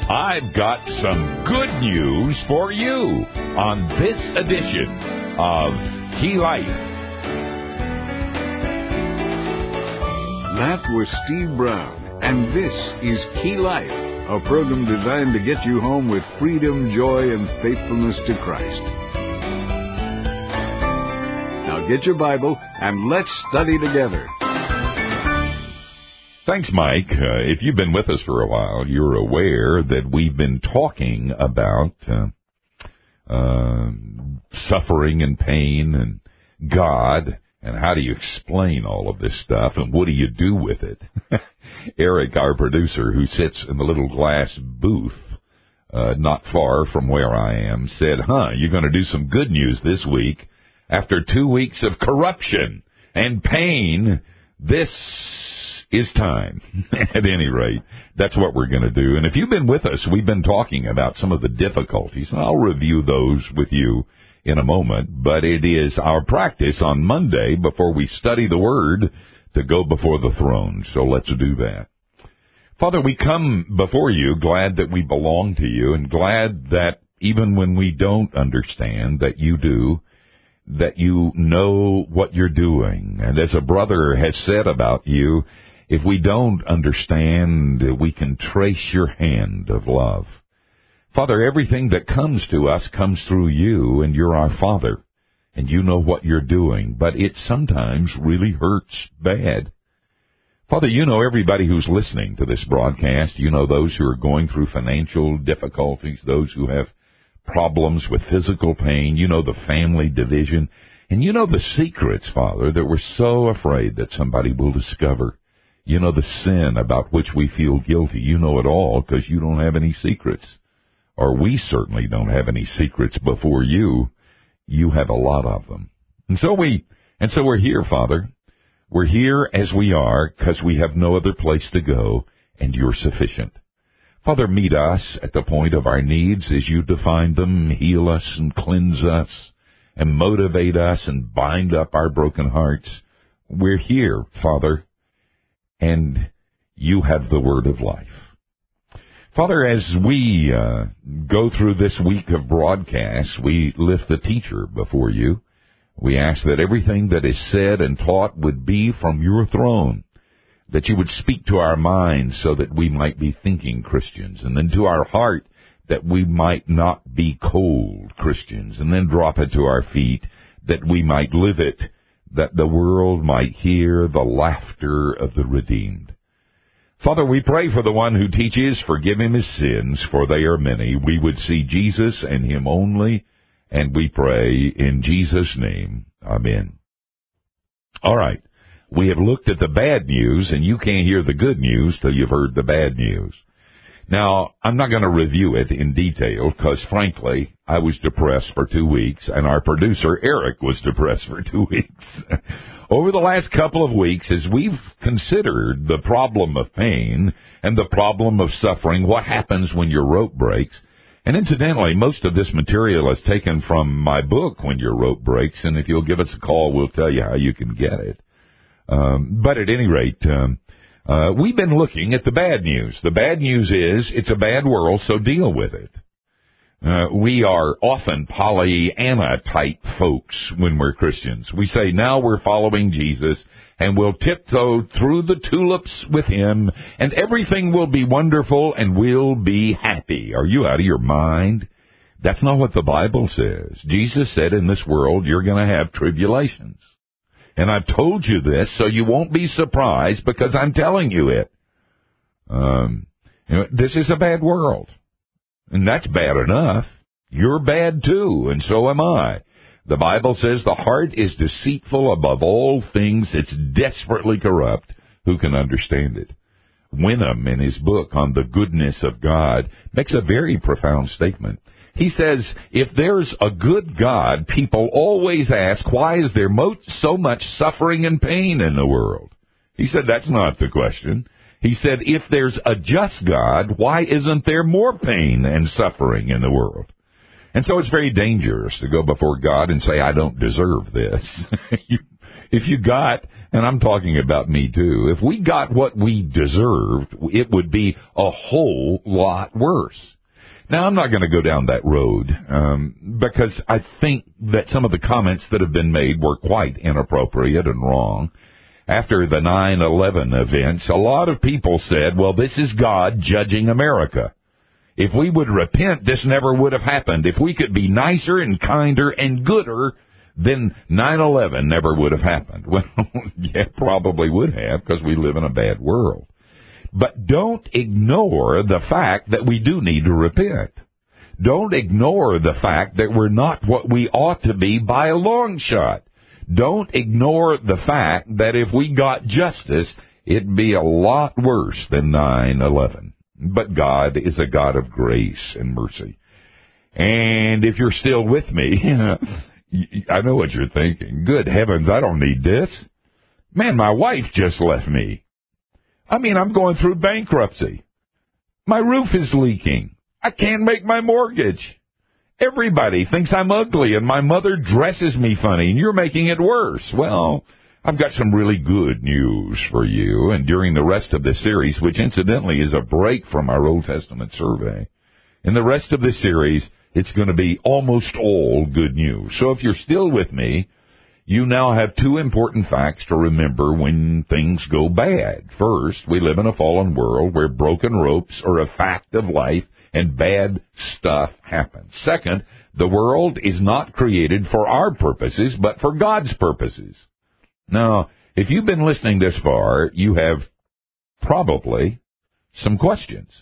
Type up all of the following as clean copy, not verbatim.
I've got some good news for you on this edition of Key Life. That was Steve Brown, and this is Key Life, a program designed to get you home with freedom, joy, and faithfulness to Christ. Now get your Bible and let's study together. Thanks, Mike. If you've been with us for a while, you're aware that we've been talking about suffering and pain and God, and how do you explain all of this stuff, and what do you do with it? Eric, our producer, who sits in the little glass booth not far from where I am, said, you're going to do some good news this week. After 2 weeks of corruption and pain, this is time. At any rate, that's what we're going to do. And if you've been with us, we've been talking about some of the difficulties, and I'll review those with you in a moment, but it is our practice on Monday before we study the Word to go before the throne. So let's do that. Father, we come before you glad that we belong to you, and glad that even when we don't understand, that you do, that you know what you're doing. And as a brother has said about you, if we don't understand, we can trace your hand of love. Father, everything that comes to us comes through you, and you're our Father, and you know what you're doing, but it sometimes really hurts bad. Father, you know everybody who's listening to this broadcast. You know those who are going through financial difficulties, those who have problems with physical pain. You know the family division, and you know the secrets, Father, that we're so afraid that somebody will discover. You know the sin about which we feel guilty. You know it all because you don't have any secrets. Or we certainly don't have any secrets before you. You have a lot of them. And so we're here, Father. We're here as we are because we have no other place to go, and you're sufficient. Father, meet us at the point of our needs as you define them. Heal us and cleanse us and motivate us and bind up our broken hearts. We're here, Father, and you have the word of life. Father, as we go through this week of broadcasts, we lift the teacher before you. We ask that everything that is said and taught would be from your throne, that you would speak to our minds so that we might be thinking Christians, and then to our heart that we might not be cold Christians, and then drop it to our feet that we might live it, that the world might hear the laughter of the redeemed. Father, we pray for the one who teaches, forgive him his sins, for they are many. We would see Jesus and him only, and we pray in Jesus' name. Amen. All right. We have looked at the bad news, and you can't hear the good news till you've heard the bad news. Now, I'm not going to review it in detail because, frankly, I was depressed for 2 weeks, and our producer, Eric, was depressed for 2 weeks. Over the last couple of weeks, as we've considered the problem of pain and the problem of suffering, what happens when your rope breaks, and incidentally, most of this material is taken from my book, When Your Rope Breaks, and if you'll give us a call, we'll tell you how you can get it. But at any rate, we've been looking at the bad news. The bad news is it's a bad world, so deal with it. We are often Pollyanna-type folks when we're Christians. We say, now we're following Jesus, and we'll tiptoe through the tulips with him, and everything will be wonderful, and we'll be happy. Are you out of your mind? That's not what the Bible says. Jesus said in this world you're going to have tribulations. And I've told you this so you won't be surprised because I'm telling you it. This is a bad world. And that's bad enough. You're bad too, and so am I. The Bible says the heart is deceitful above all things. It's desperately corrupt. Who can understand it? Wenham, in his book on the goodness of God, makes a very profound statement. He says, if there's a good God, people always ask, why is there so much suffering and pain in the world? He said, that's not the question. He said, if there's a just God, why isn't there more pain and suffering in the world? And so it's very dangerous to go before God and say, I don't deserve this. If you got, and I'm talking about me too, if we got what we deserved, it would be a whole lot worse. Now, I'm not going to go down that road, because I think that some of the comments that have been made were quite inappropriate and wrong. After the 9/11 events, a lot of people said, well, this is God judging America. If we would repent, this never would have happened. If we could be nicer and kinder and gooder, then 9/11 never would have happened. Well, yeah, probably would have, because we live in a bad world. But don't ignore the fact that we do need to repent. Don't ignore the fact that we're not what we ought to be by a long shot. Don't ignore the fact that if we got justice, it'd be a lot worse than 9/11. But God is a God of grace and mercy. And if you're still with me, I know what you're thinking. Good heavens, I don't need this. Man, my wife just left me. I mean, I'm going through bankruptcy. My roof is leaking. I can't make my mortgage. Everybody thinks I'm ugly, and my mother dresses me funny, and you're making it worse. Well, I've got some really good news for you, and during the rest of this series, which incidentally is a break from our Old Testament survey, in the rest of this series, it's going to be almost all good news. So if you're still with me, you now have two important facts to remember when things go bad. First, we live in a fallen world where broken ropes are a fact of life and bad stuff happens. Second, the world is not created for our purposes, but for God's purposes. Now, if you've been listening this far, you have probably some questions.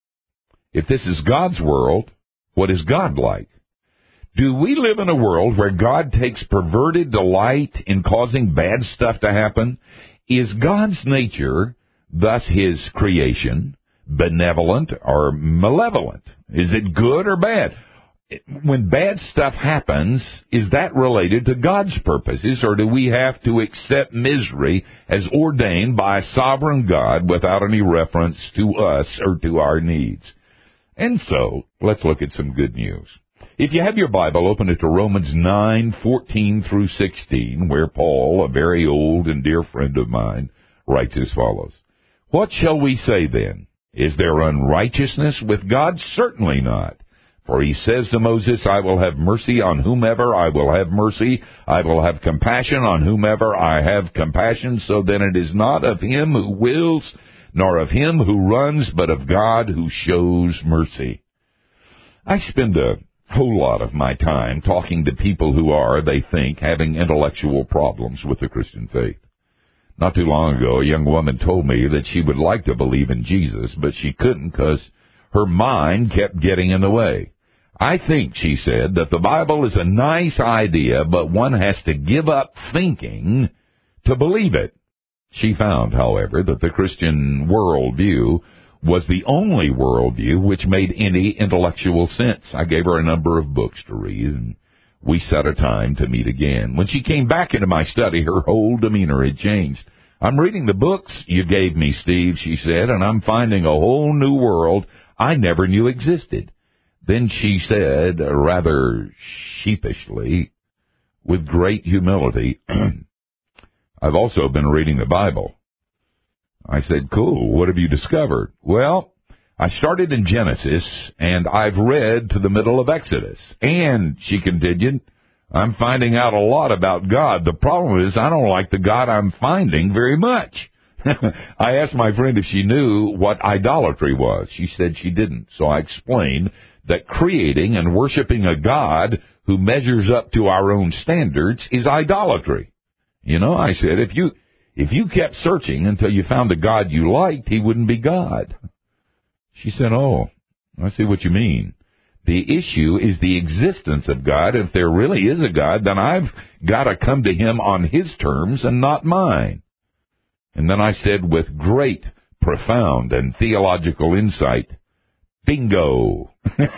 If this is God's world, what is God like? Do we live in a world where God takes perverted delight in causing bad stuff to happen? Is God's nature, thus His creation, benevolent or malevolent? Is it good or bad? When bad stuff happens, is that related to God's purposes, or do we have to accept misery as ordained by a sovereign God without any reference to us or to our needs? And so, let's look at some good news. If you have your Bible, open it to Romans 9:14 through 16, where Paul, a very old and dear friend of mine, writes as follows. What shall we say then? Is there unrighteousness with God? Certainly not. For he says to Moses, I will have mercy on whomever I will have mercy. I will have compassion on whomever I have compassion. So then it is not of him who wills, nor of him who runs, but of God who shows mercy. I spend a whole lot of my time talking to people who are, they think, having intellectual problems with the Christian faith. Not too long ago, a young woman told me that she would like to believe in Jesus, but she couldn't because her mind kept getting in the way. I think, she said, that the Bible is a nice idea, but one has to give up thinking to believe it. She found, however, that the Christian worldview was the only worldview which made any intellectual sense. I gave her a number of books to read, and we set a time to meet again. When she came back into my study, her whole demeanor had changed. I'm reading the books you gave me, Steve, she said, and I'm finding a whole new world I never knew existed. Then she said, rather sheepishly, with great humility, I've also been reading the Bible. I said, cool, what have you discovered? Well, I started in Genesis, and I've read to the middle of Exodus. And, she continued, I'm finding out a lot about God. The problem is I don't like the God I'm finding very much. I asked my friend if she knew what idolatry was. She said she didn't. So I explained that creating and worshiping a God who measures up to our own standards is idolatry. You know, I said, if you kept searching until you found a God you liked, he wouldn't be God. She said, oh, I see what you mean. The issue is the existence of God. If there really is a God, then I've got to come to him on his terms and not mine. And then I said with great, profound, and theological insight, bingo.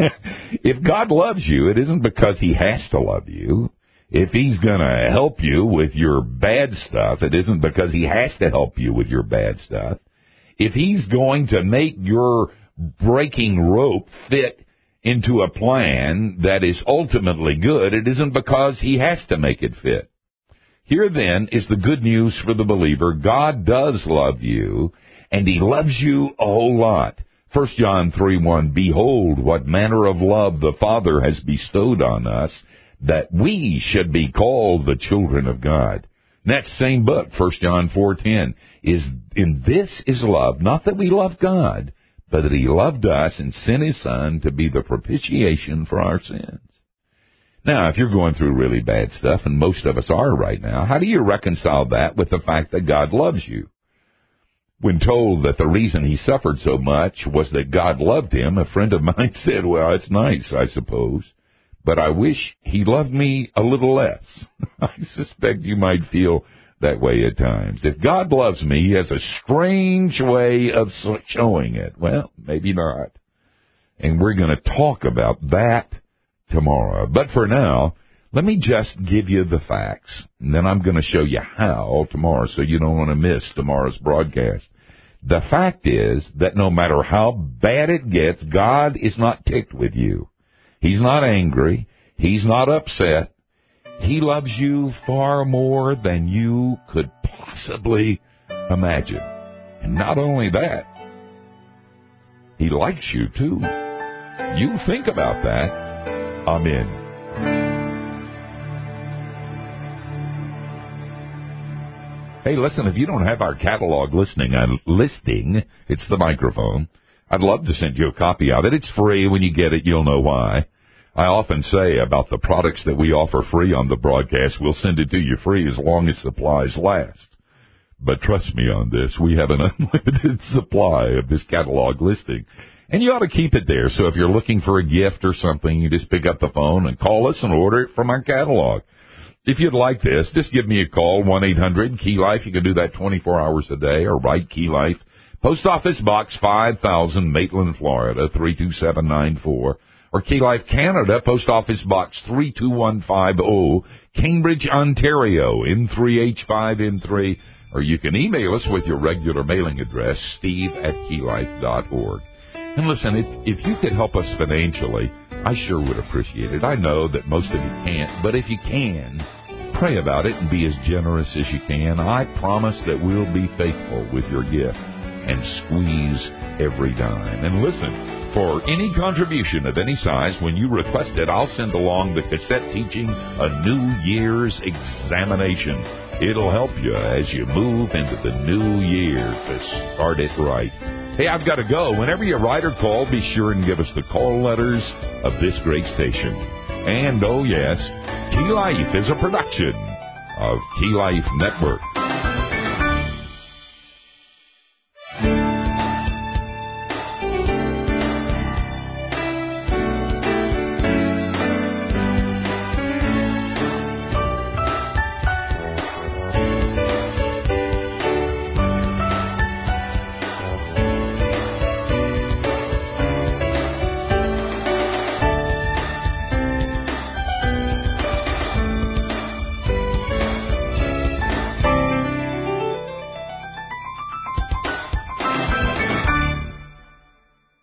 If God loves you, it isn't because he has to love you. If he's going to help you with your bad stuff, it isn't because he has to help you with your bad stuff. If he's going to make your breaking rope fit into a plan that is ultimately good, it isn't because he has to make it fit. Here then is the good news for the believer. God does love you, and he loves you a whole lot. 1 John 3:1, behold, what manner of love the Father has bestowed on us, that we should be called the children of God. And that same book, 1 John 4:10, in this is love, not that we love God, but that he loved us and sent his Son to be the propitiation for our sins. Now, if you're going through really bad stuff, and most of us are right now, how do you reconcile that with the fact that God loves you? When told that the reason he suffered so much was that God loved him, a friend of mine said, well, it's nice, I suppose, but I wish he loved me a little less. I suspect you might feel that way at times. If God loves me, he has a strange way of showing it. Well, maybe not. And we're going to talk about that tomorrow. But for now, let me just give you the facts, and then I'm going to show you how tomorrow, so you don't want to miss tomorrow's broadcast. The fact is that no matter how bad it gets, God is not ticked with you. He's not angry. He's not upset. He loves you far more than you could possibly imagine. And not only that, he likes you too. You think about that. Amen. Hey, listen, if you don't have our catalog listing, it's the microphone. I'd love to send you a copy of it. It's free. When you get it, you'll know why. I often say about the products that we offer free on the broadcast, we'll send it to you free as long as supplies last. But trust me on this, we have an unlimited supply of this catalog listing. And you ought to keep it there. So if you're looking for a gift or something, you just pick up the phone and call us and order it from our catalog. If you'd like this, just give me a call, 1-800-KEY-LIFE. You can do that 24 hours a day, or write Key Life, Post Office Box 5000, Maitland, Florida, 32794. Or Key Life Canada, Post Office Box 32150, Cambridge, Ontario, N3H5N3. Or you can email us with your regular mailing address, steve@keylife.org. And listen, if you could help us financially, I sure would appreciate it. I know that most of you can't, but if you can, pray about it and be as generous as you can. I promise that we'll be faithful with your gift and squeeze every dime. And listen, for any contribution of any size, when you request it, I'll send along the cassette teaching A New Year's Examination. It'll help you as you move into the new year to start it right. Hey, I've got to go. Whenever you write or call, be sure and give us the call letters of this great station. And, oh yes, Key Life is a production of Key Life Network.